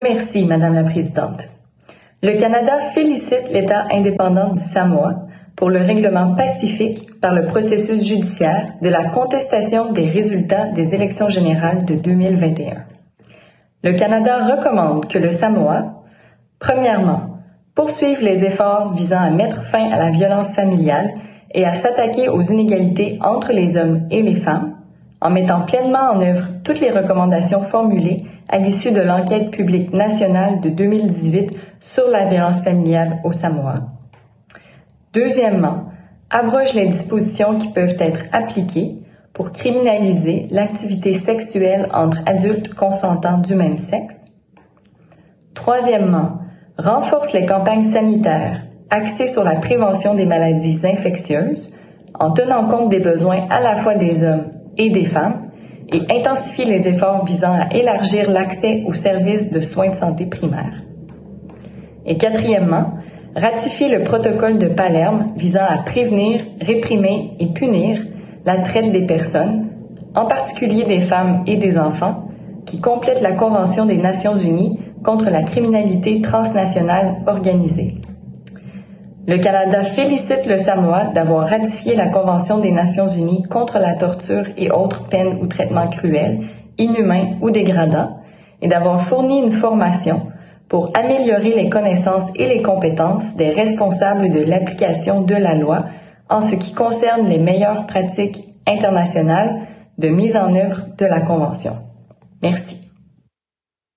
Merci, Madame la Présidente. Le Canada félicite l'État indépendant du Samoa pour le règlement pacifique par le processus judiciaire de la contestation des résultats des élections générales de 2021. Le Canada recommande que le Samoa, premièrement, poursuive les efforts visant à mettre fin à la violence familiale et à s'attaquer aux inégalités entre les hommes et les femmes, en mettant pleinement en œuvre toutes les recommandations formulées à l'issue de l'enquête publique nationale de 2018 sur la violence familiale au Samoa. Deuxièmement, abroge les dispositions qui peuvent être appliquées pour criminaliser l'activité sexuelle entre adultes consentants du même sexe. Troisièmement, renforce les campagnes sanitaires axées sur la prévention des maladies infectieuses en tenant compte des besoins à la fois des hommes et des femmes et intensifie les efforts visant à élargir l'accès aux services de soins de santé primaires. Et quatrièmement, ratifie le protocole de Palerme visant à prévenir, réprimer et punir la traite des personnes, en particulier des femmes et des enfants, qui complète la Convention des Nations Unies contre la criminalité transnationale organisée. Le Canada félicite le Samoa d'avoir ratifié la Convention des Nations Unies contre la torture et autres peines ou traitements cruels, inhumains ou dégradants, et d'avoir fourni une formation pour améliorer les connaissances et les compétences des responsables de l'application de la loi en ce qui concerne les meilleures pratiques internationales de mise en œuvre de la Convention. Merci.